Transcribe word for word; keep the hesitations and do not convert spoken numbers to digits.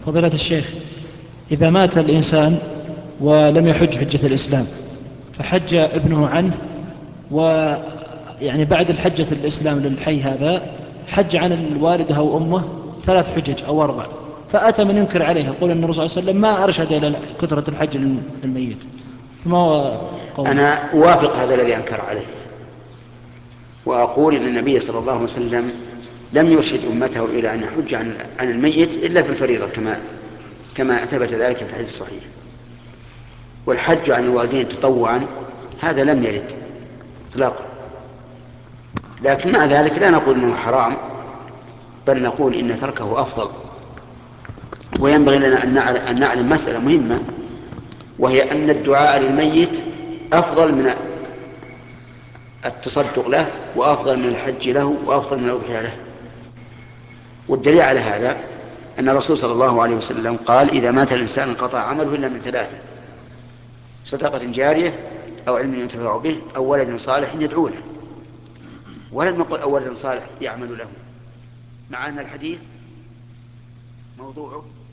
فضيلة الشيخ، إذا مات الإنسان ولم يحج حجة الإسلام فحج ابنه عنه، ويعني بعد الحجة الإسلام للحي هذا حج عن الوالدة أو أمه ثلاث حجج أو أربع، فأتى من ينكر عليه يقول أن الرسول صلى الله عليه وسلم ما أرشد إلى كثرة الحج للميت، فما هو قوله؟ أنا أوافق هذا الذي أنكر عليه، وأقول إن النبي صلى الله عليه وسلم لم يرشد أمته إلى أن يحج عن عن الميت إلا في الفريضة، كما كما ثبت ذلك في الحديث الصحيح. والحج عن الوالدين تطوعا هذا لم يرد إطلاقا، لكن مع ذلك لا نقول إنه حرام، بل نقول إن تركه أفضل. وينبغي لنا أن نعلم مسألة مهمة، وهي أن الدعاء للميت أفضل من التصدق له، وأفضل من الحج له، وأفضل من الأضحية له. والدليل على هذا أن الرسول صلى الله عليه وسلم قال: إذا مات الإنسان انقطع عمله إلا من ثلاثة: صدقة جارية، أو علم ينتفع به، أو ولد صالح يدعو له. ولم نقل أو ولد صالح يعمل له، مع أن الحديث موضوعه